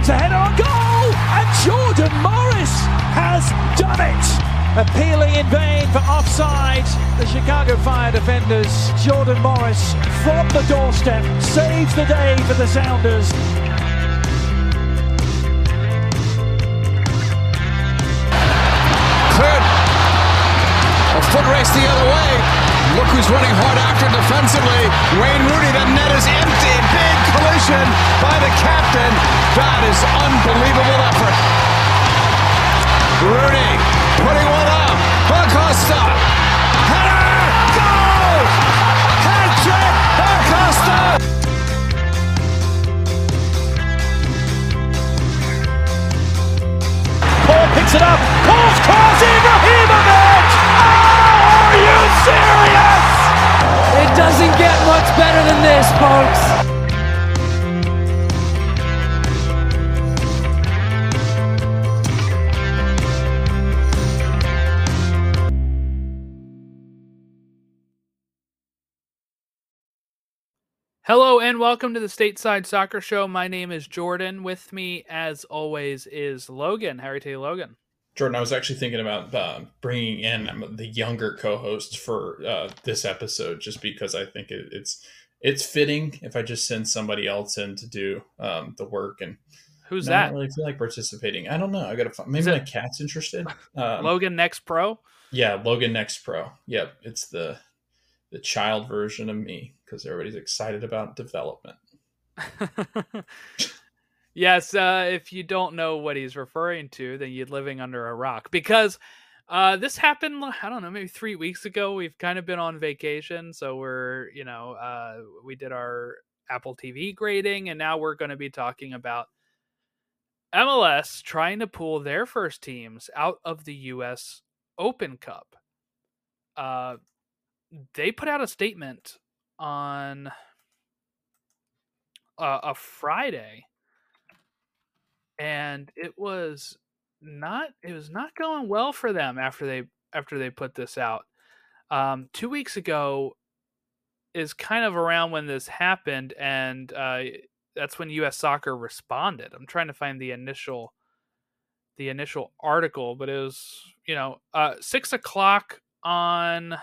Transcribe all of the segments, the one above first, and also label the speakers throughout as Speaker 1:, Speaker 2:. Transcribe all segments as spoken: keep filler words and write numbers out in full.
Speaker 1: to header on goal, and Jordan Morris has done it. Appealing in vain for offside, the Chicago Fire defenders. Jordan Morris from the doorstep saves the day for the Sounders.
Speaker 2: Cleared. A foot race the other way. Look who's running hard after defensively. Wayne Rooney, the net is empty. Big collision by the captain. That is unbelievable effort. Rooney putting one up. Acosta. Header! Goal! Hat-trick! Acosta!
Speaker 1: Paul picks it up. Paul's cross, Ibrahimovic! Oh, are you serious?
Speaker 3: It doesn't get much better than this, folks.
Speaker 4: Hello and welcome to the Stateside Soccer Show. My name is Jordan. With me, as always, is Logan. How are you today, Logan?
Speaker 5: Jordan, I was actually thinking about uh, bringing in the younger co-host for uh, this episode, just because I think it, it's it's fitting if I just send somebody else in to do um, the work. And
Speaker 4: who's
Speaker 5: I
Speaker 4: that?
Speaker 5: don't really feel like participating. I don't know. I got to find. Maybe my cat's interested. Um,
Speaker 4: Logan Next Pro.
Speaker 5: Yeah, Logan Next Pro. Yep, it's the the child version of me because everybody's excited about development.
Speaker 4: Yes, uh, if you don't know what he's referring to, then you're living under a rock. Because uh, this happened, I don't know, maybe three weeks ago. We've kind of been on vacation, so we're, you know, uh, we did our Apple T V grading, and now we're going to be talking about M L S trying to pull their first teams out of the U S Open Cup. Uh, they put out a statement on uh, a Friday, and it was not it was not going well for them after they after they put this out. Um, two weeks ago is kind of around when this happened, and uh, that's when U S Soccer responded. I'm trying to find the initial the initial article, but it was, you know, uh, six o'clock on.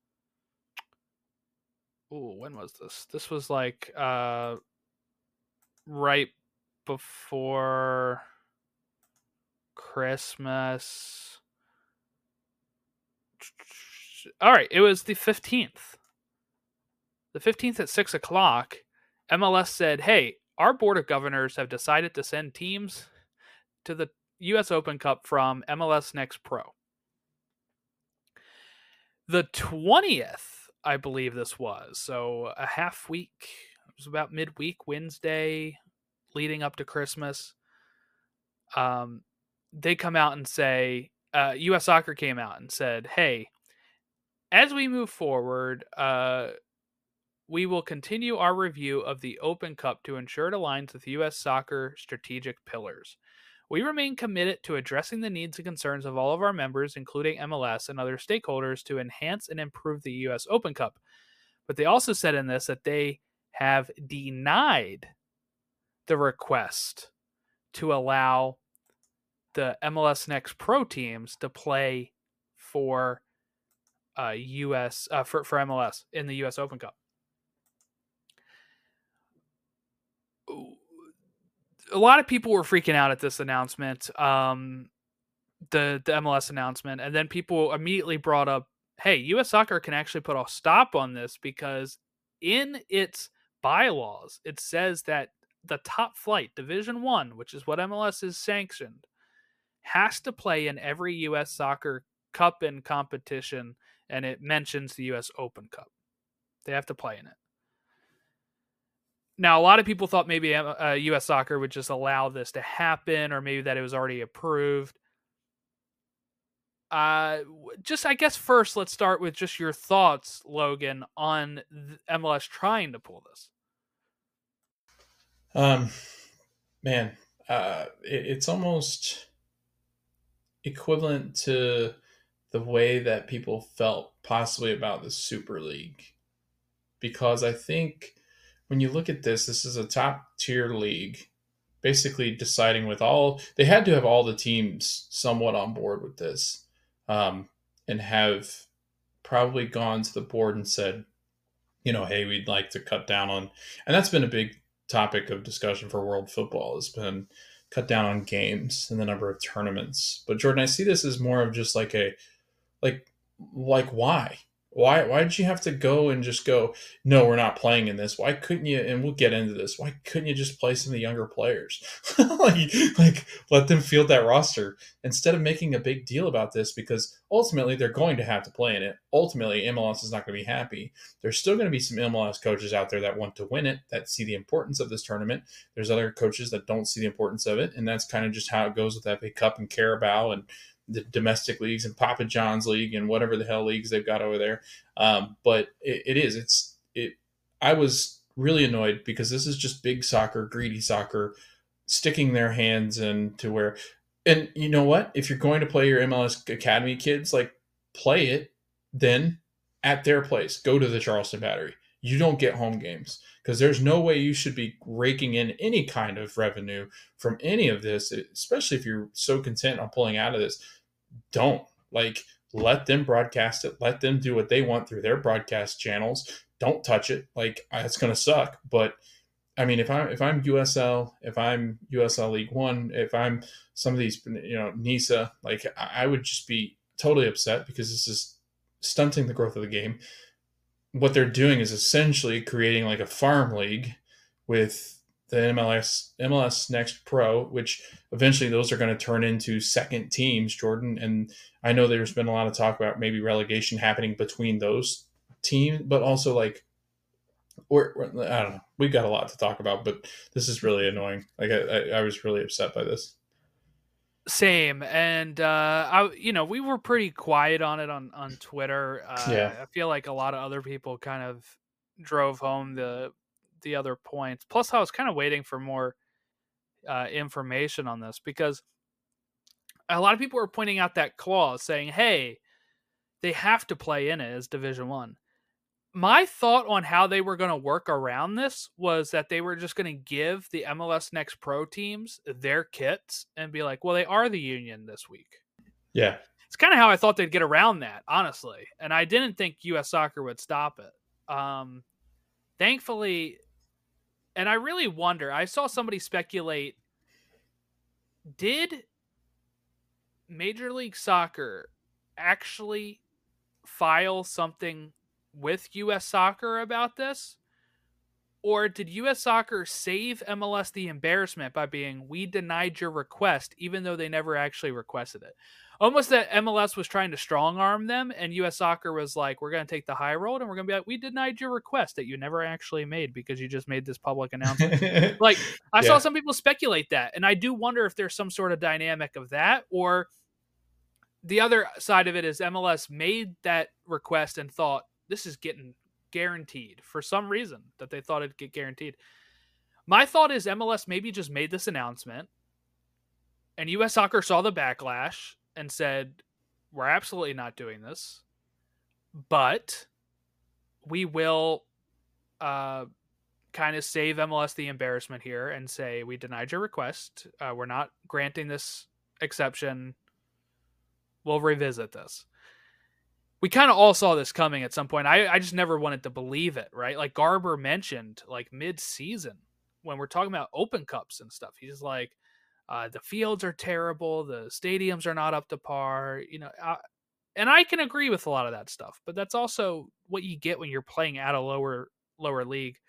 Speaker 4: Ooh, when was this? This was like uh, right before Christmas. All right, it was the fifteenth. The fifteenth at six o'clock, M L S said, hey, our board of governors have decided to send teams to the U S Open Cup from M L S Next Pro. The twentieth, I believe this was, so a half week. It was about midweek, Wednesday, leading up to Christmas. Um, they come out and say, uh, U S Soccer came out and said, hey, as we move forward, uh, we will continue our review of the Open Cup to ensure it aligns with U S Soccer strategic pillars. We remain committed to addressing the needs and concerns of all of our members, including M L S and other stakeholders, to enhance and improve the U S Open Cup. But they also said in this that they have denied the request to allow the M L S Next Pro teams to play for uh, U S uh, for for M L S in the U S Open Cup. A lot of people were freaking out at this announcement, um, the the M L S announcement, and then people immediately brought up, "Hey, U S Soccer can actually put a stop on this because in its bylaws it says that the top flight Division One, which is what M L S is sanctioned, has to play in every U S Soccer Cup and competition, and it mentions the U S Open Cup. They have to play in it." Now, a lot of people thought maybe uh, U S Soccer would just allow this to happen, or maybe that it was already approved. Uh, just, I guess, first, let's start with just your thoughts, Logan, on M L S trying to pull this.
Speaker 5: Um, man, uh, it, it's almost equivalent to the way that people felt possibly about the Super League, because I think when you look at this, this is a top tier league basically deciding with all, they had to have all the teams somewhat on board with this, um, and have probably gone to the board and said, you know, hey, we'd like to cut down on, and that's been a big topic of discussion for world football, has been cut down on games and the number of tournaments. But Jordan, I see this as more of just like a, like, like why? Why why did you have to go and just go, no, we're not playing in this? Why couldn't you, and we'll get into this, why couldn't you just play some of the younger players? like, like let them field that roster instead of making a big deal about this, because ultimately they're going to have to play in it. Ultimately, M L S is not going to be happy. There's still going to be some M L S coaches out there that want to win it, that see the importance of this tournament. There's other coaches that don't see the importance of it, and that's kind of just how it goes with F A Cup and Carabao and the domestic leagues and Papa John's league and whatever the hell leagues they've got over there. Um, but it, it is, it's, it, I was really annoyed because this is just big soccer, greedy soccer, sticking their hands into where, and you know what, if you're going to play your M L S Academy kids, like, play it then at their place, go to the Charleston Battery. You don't get home games, because there's no way you should be raking in any kind of revenue from any of this, especially if you're so content on pulling out of this. Don't, like, let them broadcast it. Let them do what they want through their broadcast channels. Don't touch it. Like, it's going to suck. But I mean, if I'm, if I'm U S L, if I'm U S L League One, if I'm some of these, you know, NISA, like, I would just be totally upset, because this is stunting the growth of the game. What they're doing is essentially creating like a farm league with the M L S M L S Next Pro, which eventually those are going to turn into second teams, Jordan. And I know there's been a lot of talk about maybe relegation happening between those teams, but also like, or I don't know, we've got a lot to talk about, but this is really annoying. Like, I, I was really upset by this.
Speaker 4: Same. And, uh, I, you know, we were pretty quiet on it on, on Twitter. Uh,
Speaker 5: Yeah.
Speaker 4: I feel like a lot of other people kind of drove home the, the other points. Plus I was kind of waiting for more, uh, information on this, because a lot of people were pointing out that clause saying, hey, they have to play in it as Division One. My thought on how they were going to work around this was that they were just going to give the M L S Next Pro teams their kits and be like, well, they are the union this week.
Speaker 5: Yeah.
Speaker 4: It's kind of how I thought they'd get around that, honestly. And I didn't think U S Soccer would stop it. Um, thankfully, and I really wonder, I saw somebody speculate, did Major League Soccer actually file something with U S Soccer about this? Or did U S Soccer save M L S the embarrassment by being, we denied your request, even though they never actually requested it? Almost that M L S was trying to strong arm them, and U S Soccer was like, we're going to take the high road, and we're going to be like, we denied your request that you never actually made because you just made this public announcement. Like, I yeah. saw some people speculate that, and I do wonder if there's some sort of dynamic of that, or the other side of it is M L S made that request and thought, this is getting guaranteed for some reason, that they thought it'd get guaranteed. My thought is M L S maybe just made this announcement, and U S Soccer saw the backlash and said, we're absolutely not doing this, but we will uh, kind of save M L S the embarrassment here and say, we denied your request. Uh, we're not granting this exception. We'll revisit this. We kind of all saw this coming at some point. I, I just never wanted to believe it, right? Like Garber mentioned, like mid-season, when we're talking about Open Cups and stuff, he's like, uh, the fields are terrible, the stadiums are not up to par, you know, uh, and I can agree with a lot of that stuff, but that's also what you get when you're playing at a lower lower league.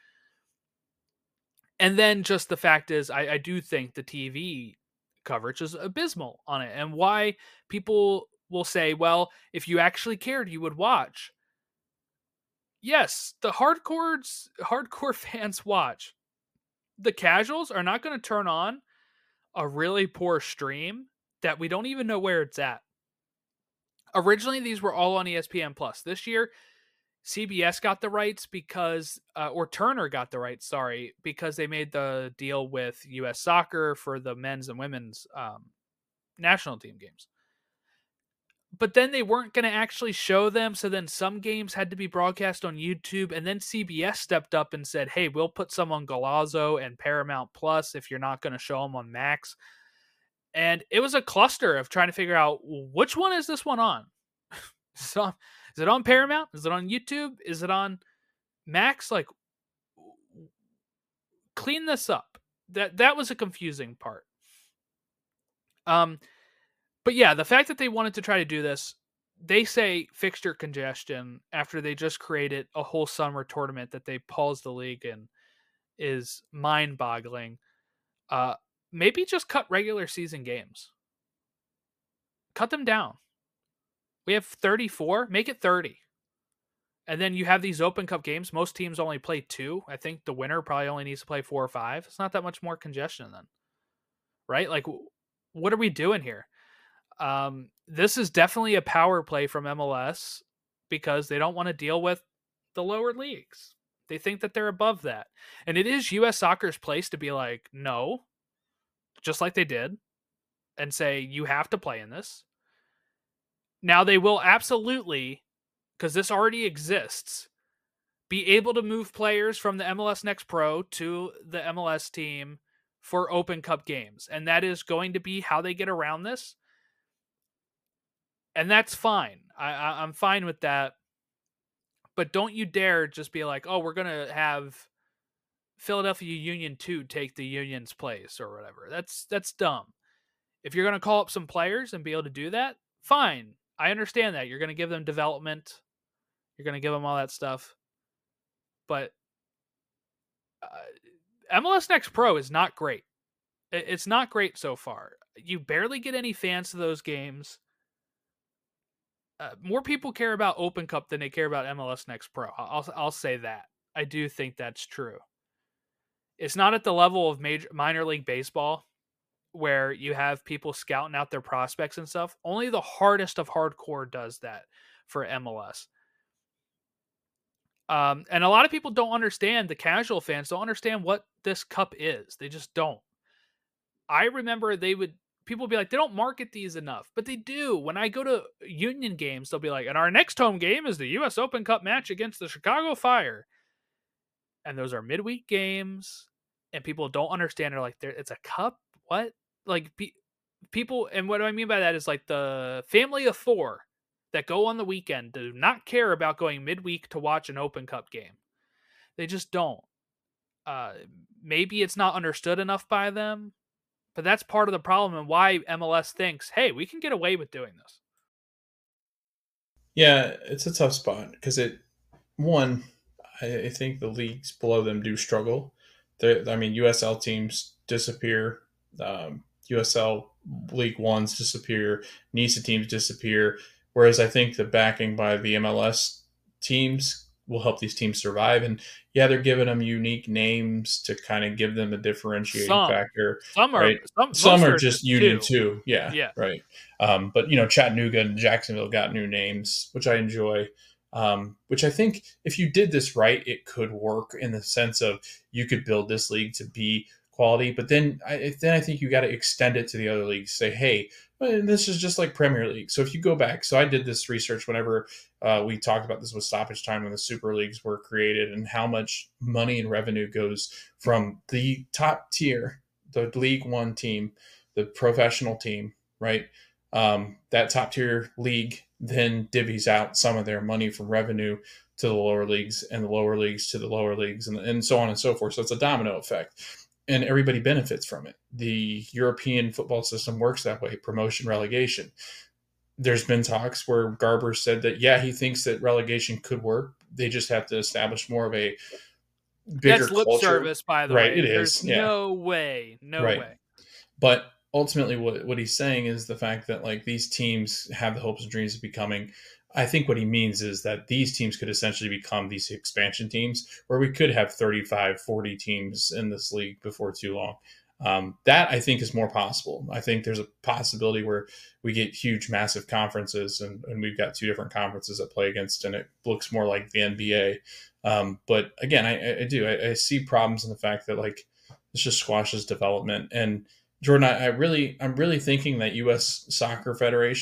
Speaker 4: And then just the fact is, I, I do think the T V coverage is abysmal on it, and why people will say, well, if you actually cared, you would watch. Yes, the hardcores, hardcore fans watch. The casuals are not going to turn on a really poor stream that we don't even know where it's at. Originally, these were all on E S P N Plus. This year, C B S got the rights because, uh, or Turner got the rights, sorry, because they made the deal with U S Soccer for the men's and women's um, national team games. but then they weren't going to actually show them. So then some games had to be broadcast on YouTube. And then C B S stepped up and said, hey, we'll put some on Golazo and Paramount Plus if you're not going to show them on Max. And it was a cluster of trying to figure out, which one is this one on? So, is it on Paramount? Is it on YouTube? Is it on Max? Like, clean this up. That that was a confusing part. Um, but yeah, the fact that they wanted to try to do this, they say fixture congestion after they just created a whole summer tournament that they paused the league in is mind-boggling. Uh, maybe just cut regular season games. Cut them down. We have thirty-four, make it thirty. And then you have these Open Cup games. Most teams only play two. I think the winner probably only needs to play four or five. It's not that much more congestion then. Right? Like, what are we doing here? Um, this is definitely a power play from M L S because they don't want to deal with the lower leagues. They think that they're above that. And it is U S Soccer's place to be like, no, just like they did, and say, you have to play in this. Now they will absolutely, because this already exists, be able to move players from the M L S Next Pro to the M L S team for Open Cup games. And that is going to be how they get around this. And that's fine. I, I, I'm fine with that. But don't you dare just be like, oh, we're going to have Philadelphia Union two take the Union's place or whatever. That's that's dumb. If you're going to call up some players and be able to do that, fine. I understand that. You're going to give them development. You're going to give them all that stuff. But uh, M L S Next Pro is not great. It's not great so far. You barely get any fans to those games. Uh, more people care about Open Cup than they care about M L S Next Pro. I'll I'll say that. I do think that's true. It's not at the level of major minor league baseball where you have people scouting out their prospects and stuff. Only the hardest of hardcore does that for M L S. Um, and a lot of people don't understand, the casual fans don't understand what this cup is. They just don't. I remember they would, people would be like, they don't market these enough, but they do. When I go to Union games, they'll be like, and our next home game is the U S Open Cup match against the Chicago Fire. And those are midweek games, and people don't understand. They're like, it's a cup? What? Like, pe- people, and what I mean by that is like the family of four that go on the weekend do not care about going midweek to watch an Open Cup game. They just don't. Uh, maybe it's not understood enough by them, but that's part of the problem and why M L S thinks, hey, we can get away with doing this.
Speaker 5: Yeah, it's a tough spot because it, one, I, I think the leagues below them do struggle. They're, I mean, U S L teams disappear. Um, U S L League Ones disappear. NISA teams disappear. Whereas I think the backing by the M L S teams will help these teams survive. And yeah, they're giving them unique names to kind of give them a differentiating
Speaker 4: some,
Speaker 5: factor.
Speaker 4: Some are,
Speaker 5: right?
Speaker 4: some,
Speaker 5: some are
Speaker 4: are
Speaker 5: just Union
Speaker 4: two.
Speaker 5: too. Yeah,
Speaker 4: yeah.
Speaker 5: Right. Um, but, you know, Chattanooga and Jacksonville got new names, which I enjoy. Um, which I think if you did this right, it could work in the sense of you could build this league to be quality. But then I, then I think you got to extend it to the other leagues. Say, hey, this is just like Premier League. So if you go back, so I did this research whenever uh, we talked about this with Stoppage Time when the Super Leagues were created and how much money and revenue goes from the top tier, the League One team, the professional team, right? Um, that top tier league then divvies out some of their money from revenue to the lower leagues and the lower leagues to the lower leagues and, and so on and so forth. So it's a domino effect. And everybody benefits from it. The European football system works that way, promotion, relegation. There's been talks where Garber said that, yeah, he thinks that relegation could work. They just have to establish more of a bigger
Speaker 4: That's lip
Speaker 5: culture.
Speaker 4: service, by the
Speaker 5: right,
Speaker 4: way.
Speaker 5: It
Speaker 4: There's
Speaker 5: is. Yeah.
Speaker 4: no way. No
Speaker 5: right.
Speaker 4: way.
Speaker 5: But ultimately what, what he's saying is the fact that like these teams have the hopes and dreams of becoming, I think what he means is that these teams could essentially become these expansion teams where we could have thirty-five, forty teams in this league before too long. Um, that I think is more possible. I think there's a possibility where we get huge, massive conferences and, and we've got two different conferences that play against, and it looks more like the N B A. Um, but again, I, I do, I, I see problems in the fact that like, this just squashes development. And Jordan, I, I really, I'm really thinking that U S Soccer Federation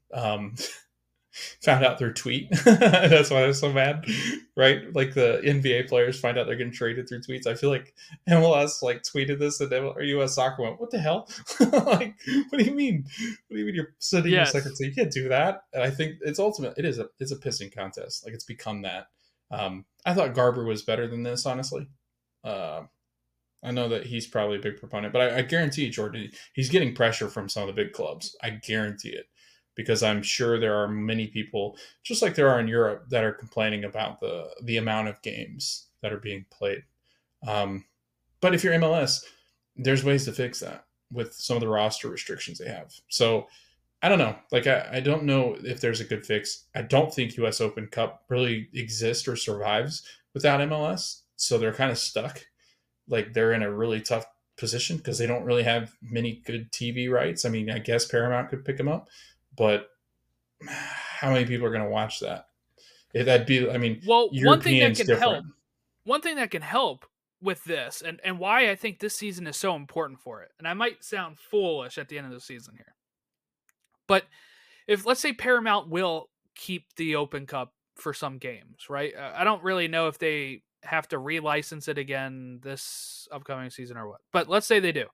Speaker 5: um, found out their tweet. That's why I was so mad, right? Like the N B A players find out they're getting traded through tweets. I feel like M L S like tweeted this and U S Soccer went, "What the hell? Like, what do you mean? What do you mean you're sending
Speaker 4: Yes.
Speaker 5: your secretary? You can't do that." And I think it's ultimate. It is a it's a pissing contest. Like it's become that. Um, I thought Garber was better than this, honestly. Uh, I know that he's probably a big proponent, but I, I guarantee you, Jordan, he's getting pressure from some of the big clubs. I guarantee it. Because I'm sure there are many people, just like there are in Europe, that are complaining about the the amount of games that are being played. Um, but if you're M L S, there's ways to fix that with some of the roster restrictions they have. So I don't know. Like I, I don't know if there's a good fix. I don't think U S Open Cup really exists or survives without M L S. So they're kind of stuck. Like they're in a really tough position because they don't really have many good T V rights. I mean, I guess Paramount could pick them up. But how many people are going to watch that? If that'd be, I mean,
Speaker 4: well, one thing that can
Speaker 5: different.
Speaker 4: help, one thing that can help with this, and, and why I think this season is so important for it, and I might sound foolish at the end of the season here, but if let's say Paramount will keep the Open Cup for some games, right? I don't really know if they have to relicense it again this upcoming season or what, but let's say they do.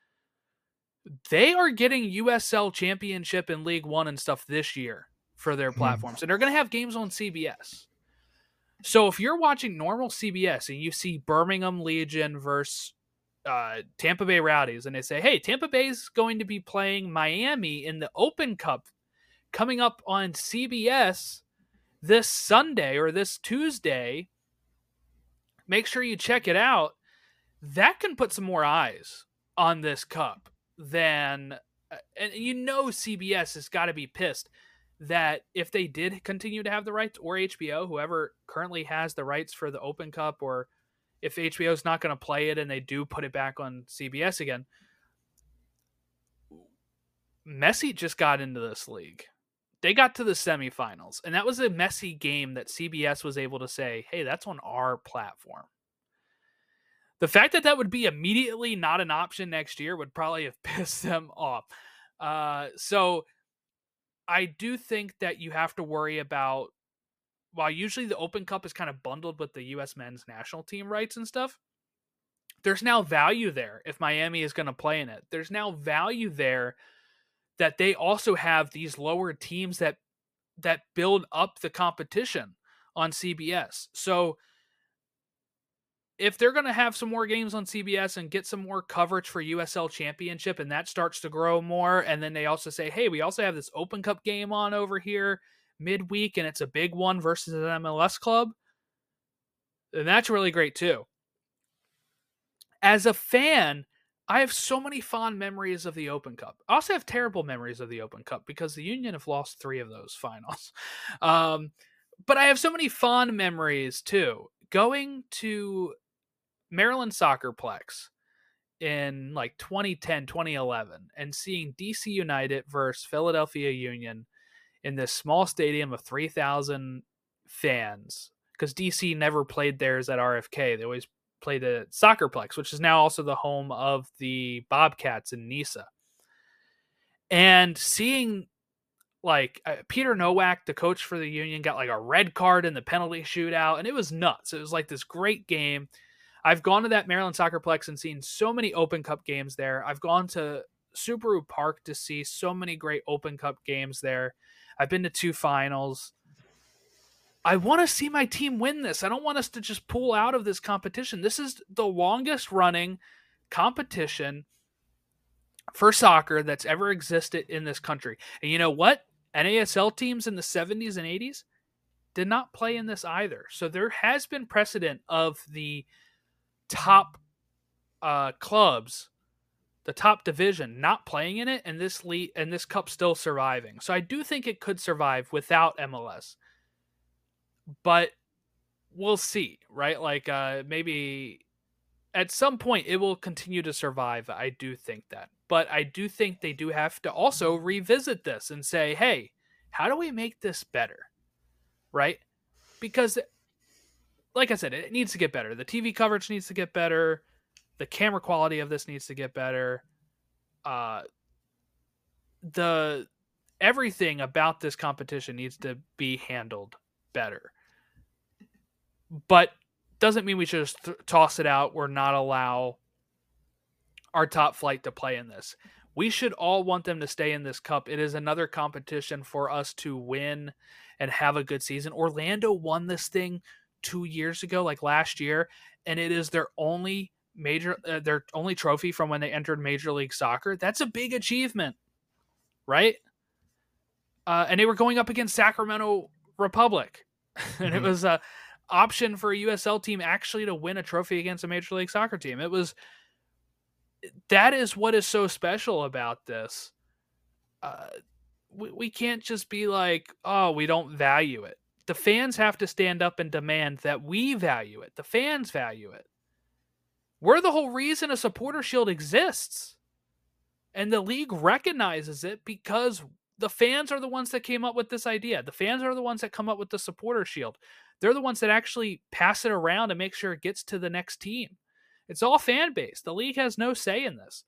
Speaker 4: They are getting U S L Championship and League One and stuff this year for their platforms. And they're going to have games on C B S. So if you're watching normal C B S and you see Birmingham Legion versus uh, Tampa Bay Rowdies, and they say, hey, Tampa Bay's going to be playing Miami in the Open Cup coming up on C B S this Sunday or this Tuesday, make sure you check it out. That can put some more eyes on this cup. Then, and you know C B S has got to be pissed that if they did continue to have the rights, or H B O, whoever currently has the rights for the Open Cup, or if H B O is not going to play it and they do put it back on C B S again. Messi just got into this league. They got to the semifinals, and that was a Messi game that C B S was able to say, hey, that's on our platform. The fact that that would be immediately not an option next year would probably have pissed them off. Uh, so I do think that you have to worry about, while usually the Open Cup is kind of bundled with the U S men's national team rights and stuff, there's now value there if Miami is going to play in it. There's now value there that they also have these lower teams that that build up the competition on C B S. So if they're going to have some more games on C B S and get some more coverage for U S L Championship, and that starts to grow more, and then they also say, hey, we also have this Open Cup game on over here midweek, and it's a big one versus an M L S club, then that's really great too. As a fan, I have so many fond memories of the Open Cup. I also have terrible memories of the Open Cup because the Union have lost three of those finals. Um, but I have so many fond memories too. Going to Maryland Soccerplex in like twenty ten, twenty eleven and seeing D C United versus Philadelphia Union in this small stadium of three thousand fans, because D C never played theirs at R F K. They always played at Soccerplex, which is now also the home of the Bobcats in Nisa. And seeing like uh, Peter Nowak, the coach for the Union, got like a red card in the penalty shootout, and it was nuts. It was like this great game. I've gone to that Maryland Soccerplex and seen so many Open Cup games there. I've gone to Subaru Park to see so many great Open Cup games there. I've been to two finals. I want to see my team win this. I don't want us to just pull out of this competition. This is the longest running competition for soccer that's ever existed in this country. And you know what? N A S L teams in the seventies and eighties did not play in this either. So there has been precedent of the top uh, clubs, the top division, not playing in it, and this league and this cup still surviving. So I do think it could survive without M L S. But we'll see, right? Like uh, maybe at some point it will continue to survive. I do think that. But I do think they do have to also revisit this and say, hey, how do we make this better? Right? Because, like I said, it needs to get better. The T V coverage needs to get better. The camera quality of this needs to get better. Uh, the everything about this competition needs to be handled better. But doesn't mean we should just th- toss it out or not allow our top flight to play in this. We should all want them to stay in this cup. It is another competition for us to win and have a good season. Orlando won this thing two years ago, like last year, and it is their only major, uh, their only trophy from when they entered Major League Soccer. That's a big achievement, right? Uh, and they were going up against Sacramento Republic, and mm-hmm. it was a option for a U S L team actually to win a trophy against a Major League Soccer team. It was. That is what is so special about this. Uh, we, we can't just be like, oh, we don't value it. The fans have to stand up and demand that we value it. The fans value it. We're the whole reason a supporter shield exists. And the league recognizes it because the fans are the ones that came up with this idea. The fans are the ones that come up with the supporter shield. They're the ones that actually pass it around and make sure it gets to the next team. It's all fan-based. The league has no say in this.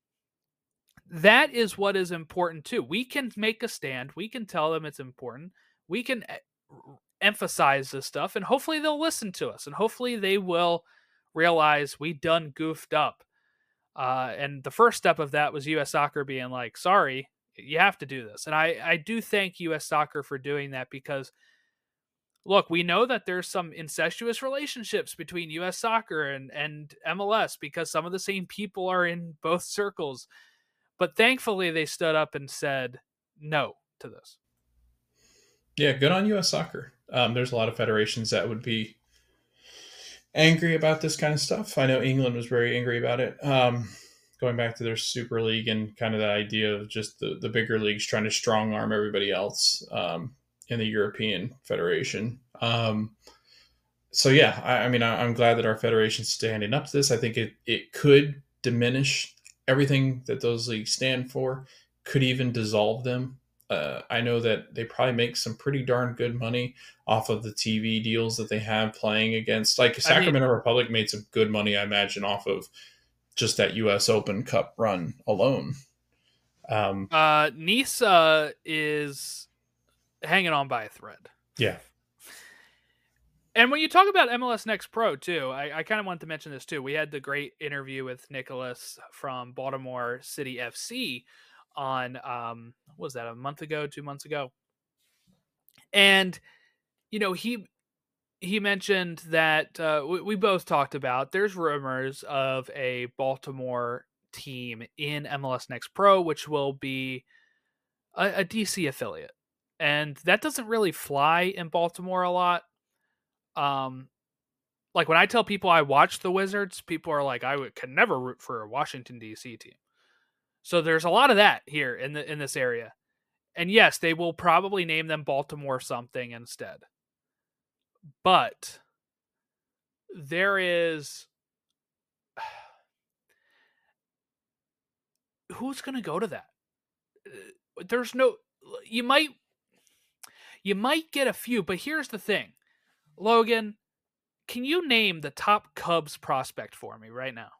Speaker 4: That is what is important, too. We can make a stand. We can tell them it's important. We can emphasize this stuff, and hopefully they'll listen to us, and hopefully they will realize we done goofed up. Uh, and the first step of that was U S Soccer being like, sorry, you have to do this. And I, I do thank U S Soccer for doing that because look, we know that there's some incestuous relationships between U S Soccer and, and M L S because some of the same people are in both circles. But thankfully, they stood up and said no to this.
Speaker 5: Yeah, good on U S Soccer. Um, there's a lot of federations that would be angry about this kind of stuff. I know England was very angry about it. Um, going back to their Super League and kind of the idea of just the, the bigger leagues trying to strong arm everybody else. Um, in the European Federation. Um, so yeah, I, I mean, I, I'm glad that our federation's standing up to this. I think it, it could diminish everything that those leagues stand for, could even dissolve them. Uh, I know that they probably make some pretty darn good money off of the T V deals that they have playing against, like Sacramento I mean, Republic made some good money, I imagine, off of just that U S Open Cup run alone. Um,
Speaker 4: uh, Nice uh, is hanging on by a thread.
Speaker 5: Yeah.
Speaker 4: And when you talk about M L S Next Pro too, I, I kind of wanted to mention this too. We had the great interview with Nicholas from Baltimore City F C on, um, what was that, a month ago, two months ago? And, you know, he, he mentioned that uh, we, we both talked about there's rumors of a Baltimore team in M L S Next Pro, which will be a, a D C affiliate. And that doesn't really fly in Baltimore a lot. Um, like when I tell people I watch the Wizards, people are like, I would, could never root for a Washington, D C team. So there's a lot of that here in the in this area. And yes, they will probably name them Baltimore something instead. But there is... Who's going to go to that? There's no... You might... You might get a few, but here's the thing. Logan, can you name the top Cubs prospect for me right now?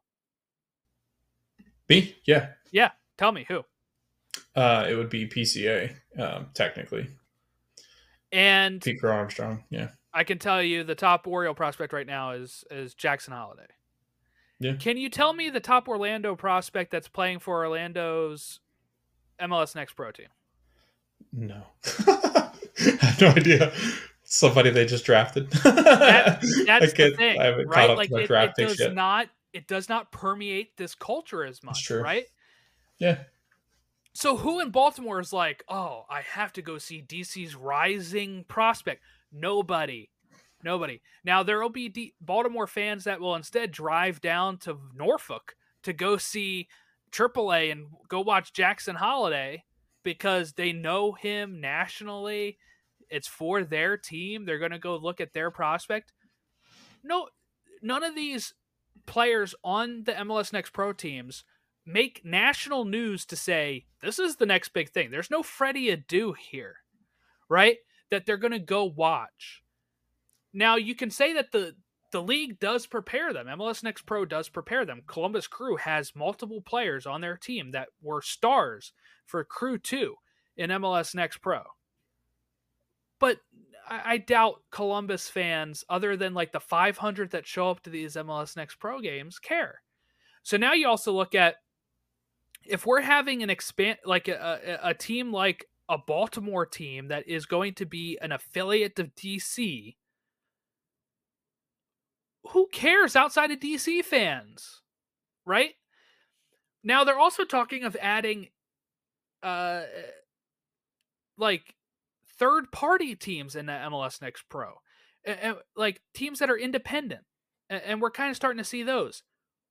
Speaker 5: Me? Yeah.
Speaker 4: Yeah. Tell me who.
Speaker 5: Uh, it would be P C A, um, technically.
Speaker 4: And
Speaker 5: Pete Crow Armstrong, yeah.
Speaker 4: I can tell you the top Oriole prospect right now is is Jackson Holiday.
Speaker 5: Yeah.
Speaker 4: Can you tell me the top Orlando prospect that's playing for Orlando's M L S Next Pro team?
Speaker 5: No. I have no idea. Somebody they just drafted.
Speaker 4: That, that's the thing,
Speaker 5: I haven't
Speaker 4: right?
Speaker 5: caught up
Speaker 4: like
Speaker 5: to my
Speaker 4: it,
Speaker 5: draft
Speaker 4: it does
Speaker 5: yet.
Speaker 4: not it does not permeate this culture as much,
Speaker 5: true.
Speaker 4: right?
Speaker 5: Yeah.
Speaker 4: So who in Baltimore is like, oh, I have to go see D C's rising prospect? Nobody. Nobody. Now, there will be D- Baltimore fans that will instead drive down to Norfolk to go see triple A and go watch Jackson Holiday because they know him nationally. It's for their team. They're going to go look at their prospect. No, none of these players on the M L S Next Pro teams make national news to say, this is the next big thing. There's no Freddie Adu here, right? That they're going to go watch. Now, you can say that the, the league does prepare them. M L S Next Pro does prepare them. Columbus Crew has multiple players on their team that were stars for Crew two. in M L S Next Pro. But I, I doubt Columbus fans, other than like the five hundred that show up to these M L S Next Pro games, care. So now you also look at, if we're having an expand, like a, a, a team like a Baltimore team that is going to be an affiliate of D C, who cares outside of D C fans, right? Now they're also talking of adding, uh, like third-party teams in the M L S Next Pro, and, and like teams that are independent, and, and we're kind of starting to see those.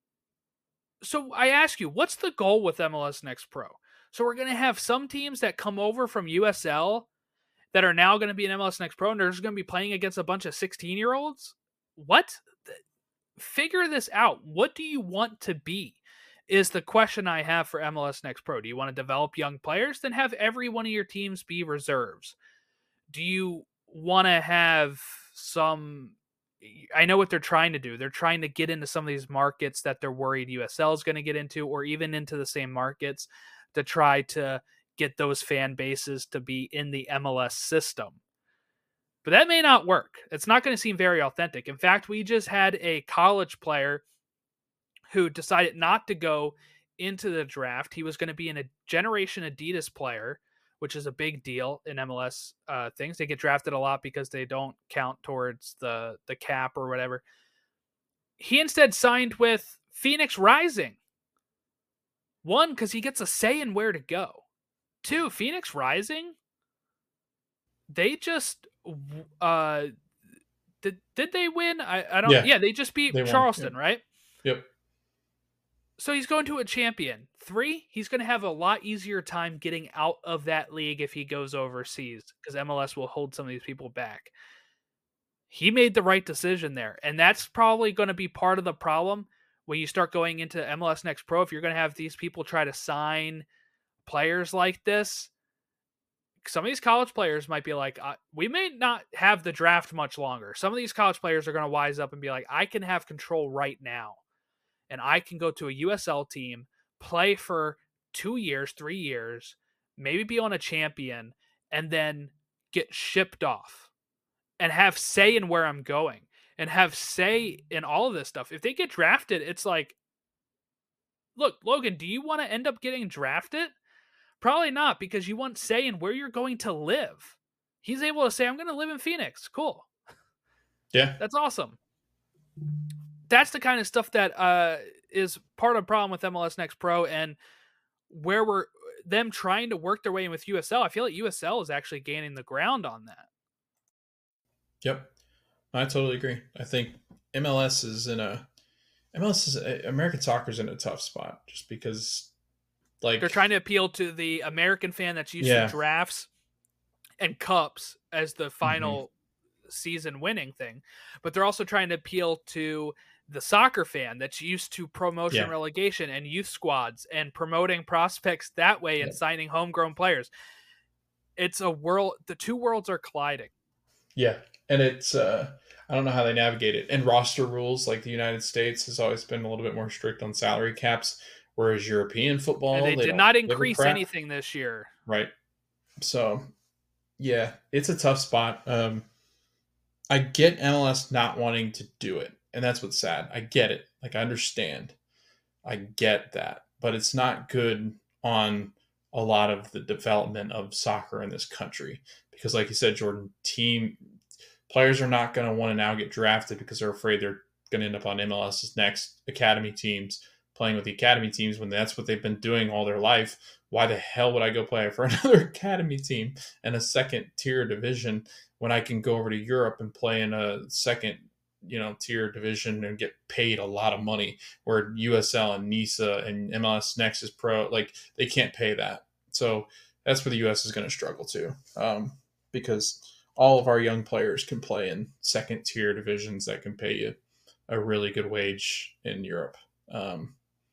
Speaker 4: So I ask you, what's the goal with M L S Next Pro? So we're going to have some teams that come over from U S L that are now going to be in M L S Next Pro, and they're just going to be playing against a bunch of sixteen-year-olds? What? Figure this out. What do you want to be? Is the question I have for M L S Next Pro. Do you want to develop young players? Then have every one of your teams be reserves. Do you want to have some... I know what they're trying to do. They're trying to get into some of these markets that they're worried U S L is going to get into, or even into the same markets, to try to get those fan bases to be in the M L S system. But that may not work. It's not going to seem very authentic. In fact, we just had a college player who decided not to go into the draft. He was going to be in a Generation Adidas player, which is a big deal in M L S uh, things. They get drafted a lot because they don't count towards the, the cap or whatever. He instead signed with Phoenix Rising. One, because he gets a say in where to go. Two, Phoenix Rising, they just... Uh, did, did they win? I, I don't... Yeah, yeah they just beat
Speaker 5: they
Speaker 4: Charleston,
Speaker 5: won.
Speaker 4: right?
Speaker 5: Yep.
Speaker 4: So he's going to a champion. Three, he's going to have a lot easier time getting out of that league if he goes overseas, because M L S will hold some of these people back. He made the right decision there. And that's probably going to be part of the problem when you start going into M L S Next Pro. If you're going to have these people try to sign players like this, some of these college players might be like, uh, we may not have the draft much longer. Some of these college players are going to wise up and be like, I can have control right now. And I can go to a U S L team, play for two years, three years, maybe be on a champion, and then get shipped off and have say in where I'm going and have say in all of this stuff. If they get drafted, it's like, look, Logan, do you want to end up getting drafted? Probably not, because you want say in where you're going to live. He's able to say, I'm going to live in Phoenix. Cool.
Speaker 5: Yeah.
Speaker 4: That's awesome. That's the kind of stuff that uh, is part of the problem with M L S Next Pro, and where we're them trying to work their way in with U S L. I feel like U S L is actually gaining the ground on that.
Speaker 5: Yep. I totally agree. I think M L S is in a M L S is American soccer is in a tough spot, just because like
Speaker 4: they're trying to appeal to the American fan that's used
Speaker 5: yeah.
Speaker 4: to drafts and cups as the final mm-hmm. season winning thing, but they're also trying to appeal to the soccer fan that's used to promotion, yeah. relegation, and youth squads, and promoting prospects that way, and yeah. signing homegrown players. It's a world. The two worlds are colliding.
Speaker 5: Yeah. And it's, uh, I don't know how they navigate it. And roster rules, like the United States has always been a little bit more strict on salary caps, whereas European football,
Speaker 4: and they,
Speaker 5: they
Speaker 4: did not increase anything this year.
Speaker 5: Right. So yeah, it's a tough spot. Um, I get M L S not wanting to do it, and that's what's sad. I get it. Like, I understand. I get that. But it's not good on a lot of the development of soccer in this country. Because like you said, Jordan, team players are not going to want to now get drafted because they're afraid they're going to end up on M L S's next academy teams, playing with the academy teams when that's what they've been doing all their life. Why the hell would I go play for another academy team in a second tier division when I can go over to Europe and play in a second, you know, tier division and get paid a lot of money, where U S L and NISA and M L S Next is Pro, like, they can't pay that. So that's where the U S is going to struggle too, um, because all of our young players can play in second tier divisions that can pay you a really good wage in Europe. Um,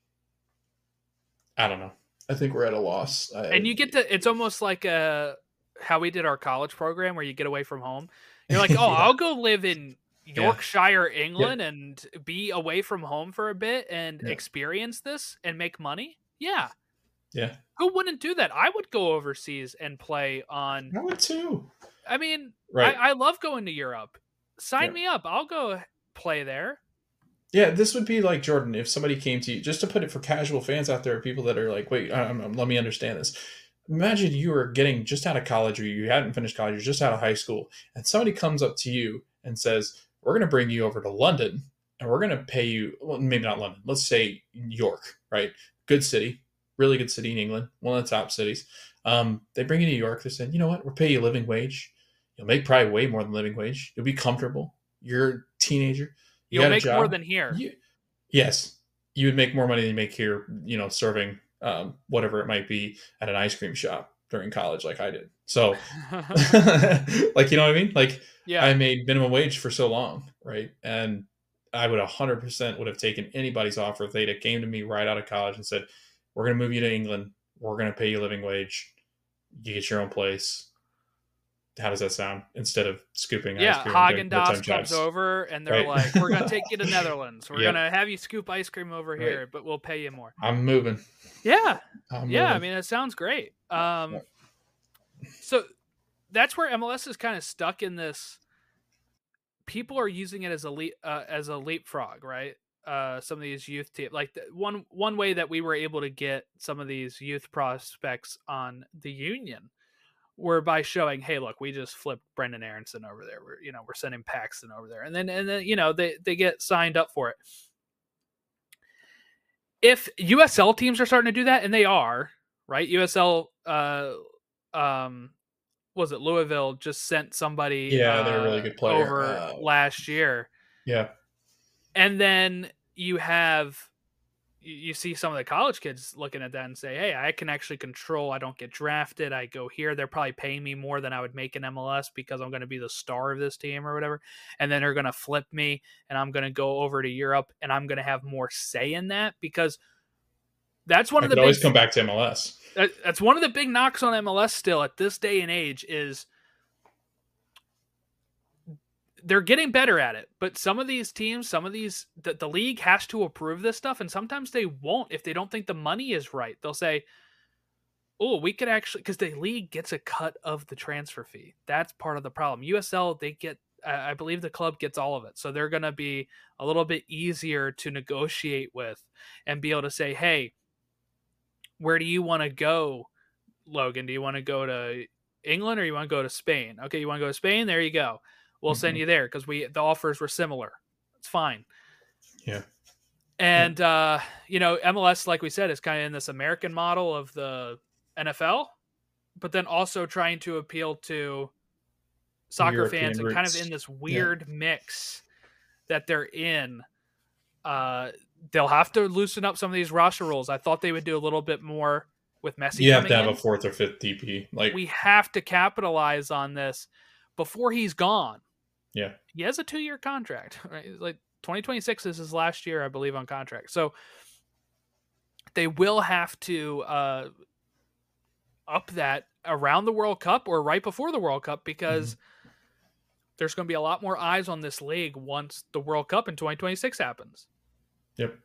Speaker 5: I don't know. I think we're at a loss. I,
Speaker 4: and you get to, it's almost like a, how we did our college program where you get away from home. You're like, oh, yeah. I'll go live in Yorkshire, yeah. England, yeah. and be away from home for a bit and yeah. experience this and make money. Yeah.
Speaker 5: Yeah.
Speaker 4: Who wouldn't do that? I would go overseas and play on.
Speaker 5: I would too.
Speaker 4: I mean,
Speaker 5: Right.
Speaker 4: I, I love going to Europe. Sign
Speaker 5: Yeah.
Speaker 4: me up. I'll go play there.
Speaker 5: Yeah, this would be like, Jordan, if somebody came to you, just to put it for casual fans out there, people that are like, wait, um, um, let me understand this. Imagine you were getting just out of college, or you hadn't finished college, you're just out of high school, and somebody comes up to you and says, we're going to bring you over to London, and we're going to pay you, well, maybe not London, let's say York, right? Good city, really good city in England, one of the top cities. Um, they bring you to New York, they said, you know what, we'll pay you a living wage. You'll make probably way more than living wage. You'll be comfortable. You're a teenager. You
Speaker 4: You'll
Speaker 5: got a
Speaker 4: make
Speaker 5: job.
Speaker 4: more than here.
Speaker 5: You, yes, you would make more money than you make here, you know, serving um, whatever it might be at an ice cream shop during college like I did. So, like, you know what I mean? Like,
Speaker 4: Yeah.
Speaker 5: I made minimum wage for so long, right? And I would one hundred percent would have taken anybody's offer if they'd have came to me right out of college and said, we're going to move you to England. We're going to pay you living wage. You get your own place. How does that sound? Instead of scooping
Speaker 4: Yeah,
Speaker 5: ice cream.
Speaker 4: Haagen Dazs
Speaker 5: time
Speaker 4: comes
Speaker 5: jobs.
Speaker 4: over and they're
Speaker 5: Right.
Speaker 4: like, "We're gonna take you to Netherlands. We're
Speaker 5: Yep.
Speaker 4: gonna have you scoop ice cream over
Speaker 5: Right.
Speaker 4: here, but we'll pay you more."
Speaker 5: I'm moving.
Speaker 4: Yeah,
Speaker 5: I'm
Speaker 4: yeah. I
Speaker 5: moving.
Speaker 4: mean, it sounds great. Um,
Speaker 5: Yeah.
Speaker 4: so that's where M L S is kind of stuck in this. People are using it as a le- uh, as a leapfrog, right? Uh, some of these youth teams, like the, one one way that we were able to get some of these youth prospects on the Union were by showing, hey, look, we just flipped Brendan Aronson over there. We're, you know, we're sending Paxton over there. And then, and then, you know, they, they get signed up for it. If U S L teams are starting to do that, and they are, right? U S L, uh, um, was it Louisville just sent somebody
Speaker 5: Yeah, they're a really
Speaker 4: uh,
Speaker 5: good player.
Speaker 4: over
Speaker 5: Uh,
Speaker 4: last year.
Speaker 5: Yeah.
Speaker 4: And then you have, you you see some of the college kids looking at that and say, hey, I can actually control. I don't get drafted. I go here. They're probably paying me more than I would make in M L S because I'm going to be the star of this team or whatever. And then they're going to flip me and I'm going to go over to Europe and I'm going to have more say in that, because that's one
Speaker 5: I
Speaker 4: of the
Speaker 5: could
Speaker 4: big,
Speaker 5: always come back to M L S.
Speaker 4: that- that's one of the big knocks on M L S still at this day and age is they're getting better at it, but some of these teams, some of these, the, the league has to approve this stuff, and sometimes they won't if they don't think the money is right. They'll say, oh, we could actually, because the league gets a cut of the transfer fee. That's part of the problem. U S L, they get, I believe the club gets all of it. So they're going to be a little bit easier to negotiate with and be able to say, hey, where do you want to go, Logan? Do you want to go to England or you want to go to Spain? Okay, you want to go to Spain? There you go. We'll
Speaker 5: Mhm.
Speaker 4: send you there because we the offers were similar. It's fine.
Speaker 5: Yeah.
Speaker 4: And uh, you know, M L S, like we said, is kind of in this American model of the N F L, but then also trying to appeal to soccer
Speaker 5: European
Speaker 4: fans and kind of
Speaker 5: roots.
Speaker 4: in this weird mix that they're in. Uh, they'll have to loosen up some of these roster rules. I thought they would do a little bit more with Messi.
Speaker 5: You have
Speaker 4: coming
Speaker 5: to have
Speaker 4: in.
Speaker 5: a fourth or fifth D P. Like,
Speaker 4: We have to capitalize on this before he's gone.
Speaker 5: yeah.
Speaker 4: He has a two-year contract, right? It's like twenty twenty-six is his last year, I believe, on contract. So they will have to uh, up that around the World Cup or right before the World Cup, because
Speaker 5: Mm-hmm.
Speaker 4: there's going to be a lot more eyes on this league once the World Cup in twenty twenty-six happens.
Speaker 5: Yep.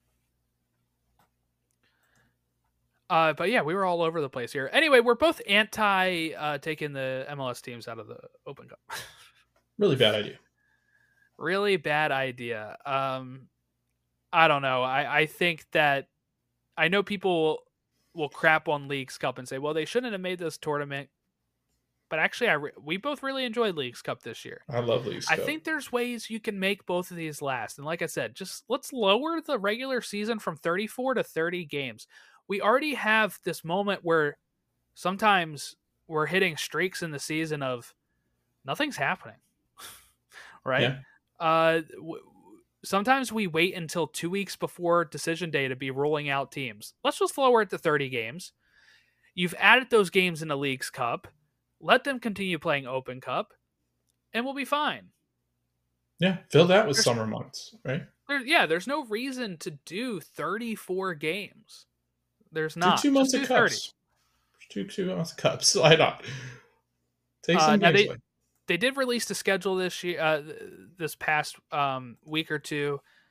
Speaker 4: Uh, but yeah, we were all over the place here. Anyway, we're both anti uh, taking the M L S teams out of the Open Cup.
Speaker 5: Really bad idea.
Speaker 4: Really bad idea. Um, I don't know. I, I think that I know people will crap on Leagues Cup and say, well, they shouldn't have made this tournament. But actually, I re- we both really enjoyed Leagues Cup this year.
Speaker 5: I love Leagues
Speaker 4: I
Speaker 5: Cup.
Speaker 4: think there's ways you can make both of these last. And like I said, just let's lower the regular season from thirty-four to thirty games. We already have this moment where sometimes we're hitting streaks in the season of nothing's happening. Right?
Speaker 5: Yeah.
Speaker 4: Uh, w- sometimes we wait until two weeks before decision day to be rolling out teams. Let's just lower it to thirty games. You've added those games in the Leagues Cup. Let them continue playing Open Cup, and we'll be fine.
Speaker 5: Yeah. Fill that with
Speaker 4: There's-
Speaker 5: summer months, right?
Speaker 4: There, yeah, there's no reason to do thirty-four games. There's
Speaker 5: Do
Speaker 4: not.
Speaker 5: two months
Speaker 4: Just
Speaker 5: of
Speaker 4: do thirty.
Speaker 5: cups. Two two months of cups. Slide on. Take
Speaker 4: Uh,
Speaker 5: some
Speaker 4: now
Speaker 5: games
Speaker 4: they-
Speaker 5: away.
Speaker 4: They did release the schedule this year, uh, this past um, week or two.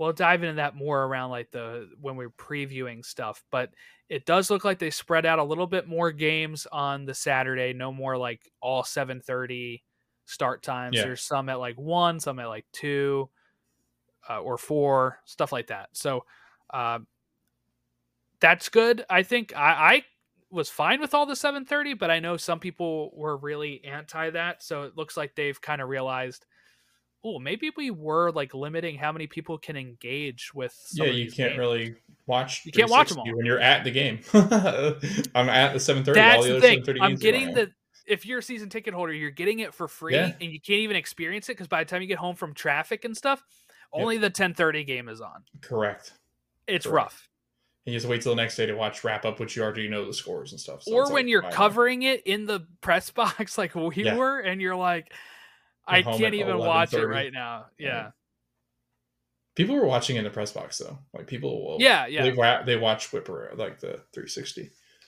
Speaker 4: we'll dive into that more around like the when we're previewing stuff, but it does look like they spread out a little bit more games on the Saturday. No more like all seven thirty start times.
Speaker 5: Yeah.
Speaker 4: There's some at like one, some at like two uh, or four, stuff like that. So uh, that's good. I think I, I was fine with all the seven thirty, but I know some people were really anti that. So it looks like they've kind of realized, oh, maybe we were like limiting how many people can engage with. Some
Speaker 5: yeah,
Speaker 4: of
Speaker 5: you
Speaker 4: these
Speaker 5: can't
Speaker 4: games.
Speaker 5: really watch.
Speaker 4: You can't watch them all
Speaker 5: when you're at the game. I'm at the seven thirty.
Speaker 4: That's
Speaker 5: all the,
Speaker 4: the
Speaker 5: other
Speaker 4: thing.
Speaker 5: seven thirty
Speaker 4: I'm
Speaker 5: games are
Speaker 4: getting
Speaker 5: going on.
Speaker 4: the. If you're a season ticket holder, you're getting it for free,
Speaker 5: Yeah.
Speaker 4: and you can't even experience it because by the time you get home from traffic and stuff, only the ten thirty game is on.
Speaker 5: Correct.
Speaker 4: It's
Speaker 5: Correct.
Speaker 4: rough.
Speaker 5: And you just wait till the next day to watch wrap up, which you already know the scores and stuff. So
Speaker 4: Or
Speaker 5: it's
Speaker 4: when
Speaker 5: like,
Speaker 4: you're
Speaker 5: I-
Speaker 4: covering it in the press box like we
Speaker 5: Yeah.
Speaker 4: were, and you're like, I
Speaker 5: home
Speaker 4: can't
Speaker 5: at
Speaker 4: even watch it
Speaker 5: eleven thirty.
Speaker 4: right now. Yeah.
Speaker 5: Yeah. People were watching in the press box though. Like people will.
Speaker 4: Yeah, yeah.
Speaker 5: They, wa- they watch Whipper like the three sixty.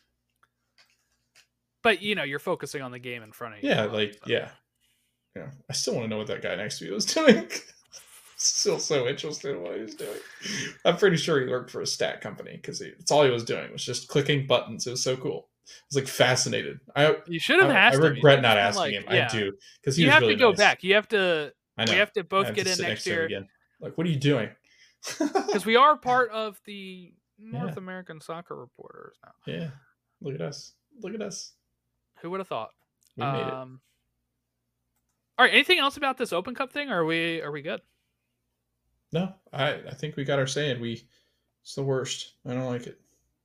Speaker 4: But, you know, you're focusing on the game in front of you.
Speaker 5: Yeah, like yeah, yeah. I still want to know what that guy next to me was doing. Still so interested in what he was doing. I'm pretty sure he worked for a stat company because it's all he was doing was just clicking buttons. It was so cool. I was like fascinated. I
Speaker 4: You should have
Speaker 5: I,
Speaker 4: asked
Speaker 5: I
Speaker 4: him.
Speaker 5: regret
Speaker 4: You
Speaker 5: not
Speaker 4: should have
Speaker 5: asking
Speaker 4: been
Speaker 5: him.
Speaker 4: like, yeah.
Speaker 5: I do because he
Speaker 4: You
Speaker 5: was
Speaker 4: have
Speaker 5: really
Speaker 4: to go
Speaker 5: nice.
Speaker 4: back. You have to.
Speaker 5: I know.
Speaker 4: We have to
Speaker 5: I
Speaker 4: both
Speaker 5: have
Speaker 4: get
Speaker 5: to
Speaker 4: in
Speaker 5: sit
Speaker 4: next
Speaker 5: to him
Speaker 4: year
Speaker 5: again. Like, what are you doing?
Speaker 4: because we are part of the North
Speaker 5: Yeah.
Speaker 4: American Soccer Reporters now.
Speaker 5: Yeah, look at us. Look at us.
Speaker 4: Who would have thought?
Speaker 5: We made it.
Speaker 4: Um, all right. Anything else about this Open Cup thing? Or are we are we good?
Speaker 5: No, I I think we got our say. And we it's the worst. I don't like it.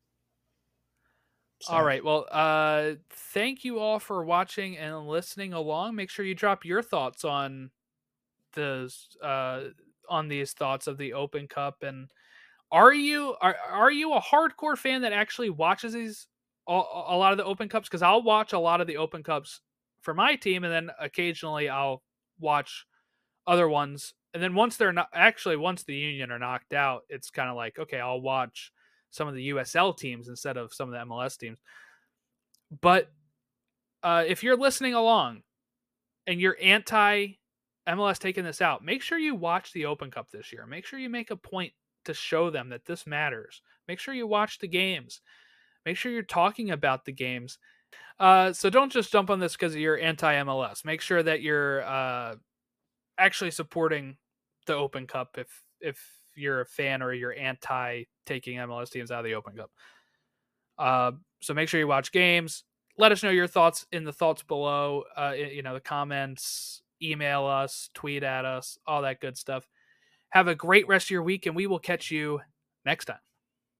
Speaker 5: So,
Speaker 4: All right. Well, uh, thank you all for watching and listening along. Make sure you drop your thoughts on the uh, on these thoughts of the Open Cup. And are you are are you a hardcore fan that actually watches these a, a lot of the Open Cups? Because I'll watch a lot of the Open Cups for my team, and then occasionally I'll watch other ones. And then once they're not actually once the Union are knocked out, it's kind of like, okay, I'll watch some of the U S L teams instead of some of the M L S teams. But uh, if you're listening along and you're anti M L S taking this out, make sure you watch the Open Cup this year. Make sure you make a point to show them that this matters. Make sure you watch the games. Make sure you're talking about the games. Uh, so don't just jump on this because you're anti-M L S. Make sure that you're uh, actually supporting the Open Cup if if you're a fan or you're anti taking M L S teams out of the Open Cup. Uh, so make sure you watch games. Let us know your thoughts in the thoughts below. Uh, you know, the comments, email us, tweet at us, all that good stuff. Have a great rest of your week, and we will catch you next time.